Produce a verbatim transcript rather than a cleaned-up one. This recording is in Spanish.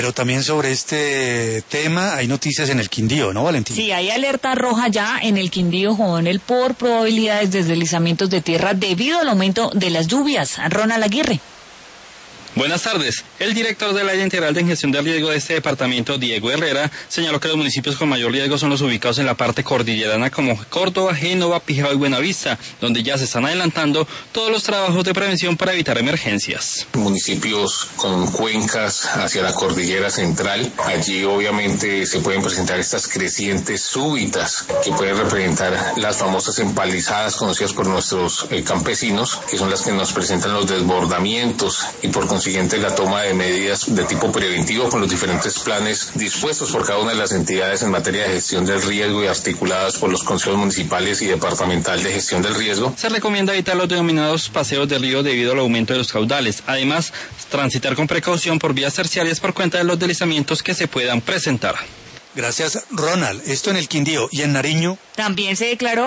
Pero también sobre este tema hay noticias en el Quindío, ¿no, Valentín? Sí, hay alerta roja ya en el Quindío, Jovenel, por probabilidades de deslizamientos de tierra debido al aumento de las lluvias. Ronald Aguirre. Buenas tardes. El director del área integral de gestión de riesgo de este departamento, Diego Herrera, señaló que los municipios con mayor riesgo son los ubicados en la parte cordillerana como Córdoba, Génova, Pijao y Buenavista, donde ya se están adelantando todos los trabajos de prevención para evitar emergencias. Municipios con cuencas hacia la cordillera central, allí obviamente se pueden presentar estas crecientes súbitas que pueden representar las famosas empalizadas conocidas por nuestros eh, campesinos, que son las que nos presentan los desbordamientos y por consiguiente la toma de medidas de tipo preventivo con los diferentes planes dispuestos por cada una de las entidades en materia de gestión del riesgo y articuladas por los consejos municipales y departamental de gestión del riesgo. Se recomienda evitar los denominados paseos de río debido al aumento de los caudales. Además, transitar con precaución por vías terciarias por cuenta de los deslizamientos que se puedan presentar. Gracias, Ronald. Esto en el Quindío. ¿Y en Nariño? También se declaró